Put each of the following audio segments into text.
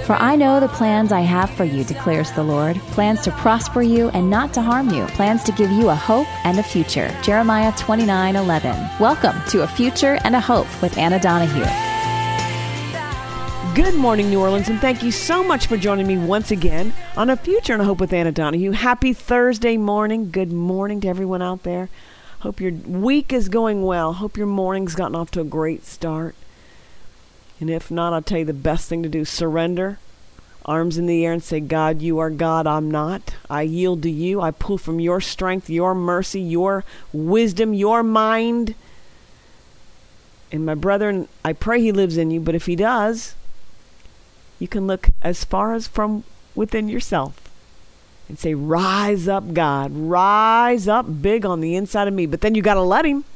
For I know the plans I have for you, declares the Lord, plans to prosper you and not to harm you, plans to give you a hope and a future. Jeremiah 29:11. Welcome to A Future and a Hope with Anna Donahue. Good morning, New Orleans, and thank you so much for joining me once again on A Future and a Hope with Anna Donahue. Happy Thursday morning. Good morning to everyone out there. Hope your week is going well. Hope your morning's gotten off to a great start. And if not, I'll tell you the best thing to do. Surrender. Arms in the air and say, God, you are God, I'm not. I yield to you. I pull from your strength, your mercy, your wisdom, your mind. And my brethren, I pray he lives in you, but if he does, you can look as far as from within yourself and say, rise up, God. Rise up big on the inside of me. But then you got to let him.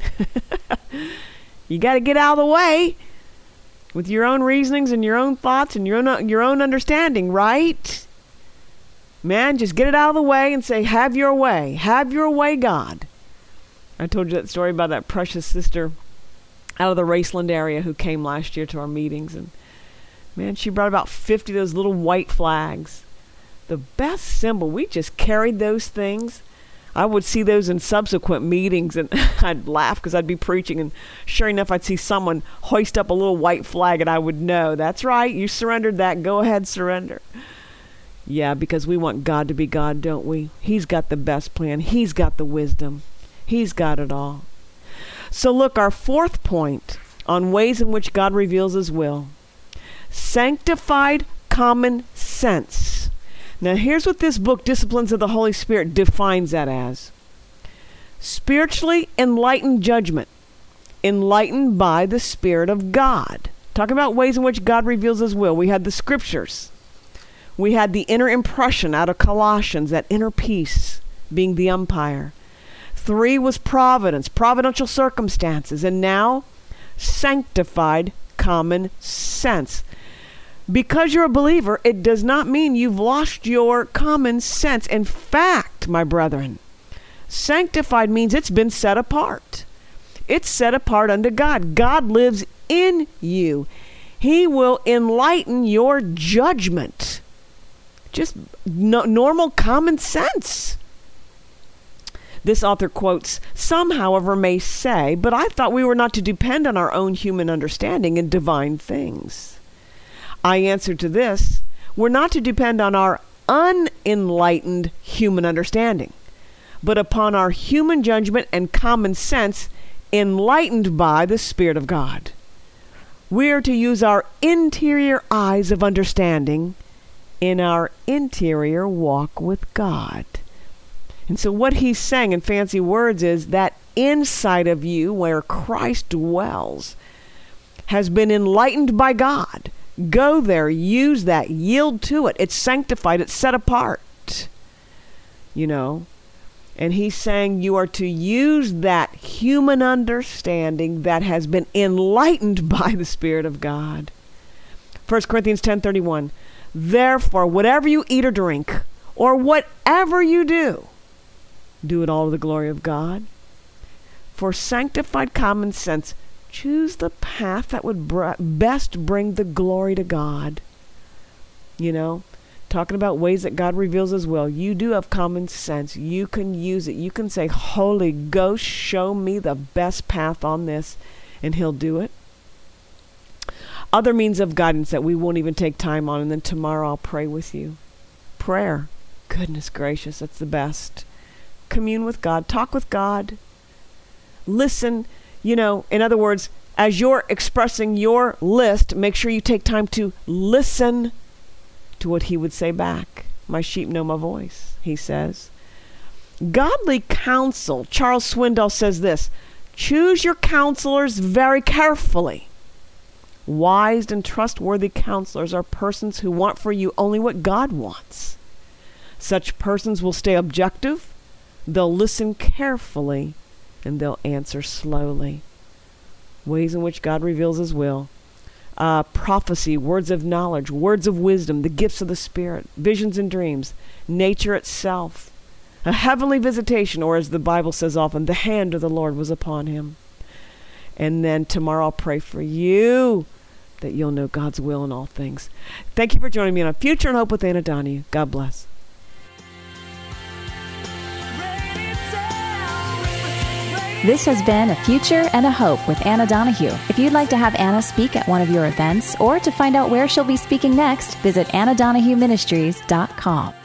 You got to get out of the way with your own reasonings and your own thoughts and your own understanding, right? Man, just get it out of the way and say, have your way. Have your way, God. I told you that story about that precious sister out of the Raceland area who came last year to our meetings. And man, she brought about 50 of those little white flags. The best symbol. We just carried those things. I would see those in subsequent meetings, and I'd laugh because I'd be preaching, and sure enough, I'd see someone hoist up a little white flag, and I would know, that's right, you surrendered that. Go ahead, surrender. Yeah, because we want God to be God, don't we? He's got the best plan. He's got the wisdom. He's got it all. So look, our fourth point on ways in which God reveals his will. Sanctified common sense. Now here's what this book, Disciplines of the Holy Spirit, defines that as. Spiritually enlightened judgment, enlightened by the Spirit of God. Talking about ways in which God reveals his will. We had the scriptures. We had the inner impression out of Colossians, that inner peace being the umpire. 3 was providence, providential circumstances. And now, sanctified common sense. Because you're a believer, it does not mean you've lost your common sense. In fact, my brethren, sanctified means it's been set apart. It's set apart unto God. God lives in you. He will enlighten your judgment. Just normal common sense. This author quotes, some, however, may say, but I thought we were not to depend on our own human understanding in divine things. I answer to this, we're not to depend on our unenlightened human understanding, but upon our human judgment and common sense enlightened by the Spirit of God. We are to use our interior eyes of understanding in our interior walk with God. And so what he's saying in fancy words is that inside of you where Christ dwells has been enlightened by God. Go there, use that, yield to it. It's sanctified, it's set apart. You know, and he's saying you are to use that human understanding that has been enlightened by the Spirit of God. 1 Corinthians 10:31. Therefore, whatever you eat or drink, or whatever you do, do it all to the glory of God. For sanctified common sense, choose the path that would best bring the glory to God. You know, talking about ways that God reveals his will. You do have common sense. You can use it. You can say, Holy Ghost, show me the best path on this, and he'll do it. Other means of guidance that we won't even take time on, and then tomorrow I'll pray with you. Prayer. Goodness gracious, that's the best. Commune with God. Talk with God. Listen. You know, in other words, as you're expressing your list, make sure you take time to listen to what he would say back. My sheep know my voice, he says. Godly counsel. Charles Swindoll says this, choose your counselors very carefully. Wise and trustworthy counselors are persons who want for you only what God wants. Such persons will stay objective, they'll listen carefully, and they'll answer slowly. Ways in which God reveals his will. Prophecy, words of knowledge, words of wisdom, the gifts of the Spirit, visions and dreams, nature itself, a heavenly visitation, or as the Bible says often, the hand of the Lord was upon him. And then tomorrow I'll pray for you that you'll know God's will in all things. Thank you for joining me on A Future and Hope with Anna Donahue. God bless. This has been A Future and a Hope with Anna Donahue. If you'd like to have Anna speak at one of your events or to find out where she'll be speaking next, visit AnnaDonahueMinistries.com.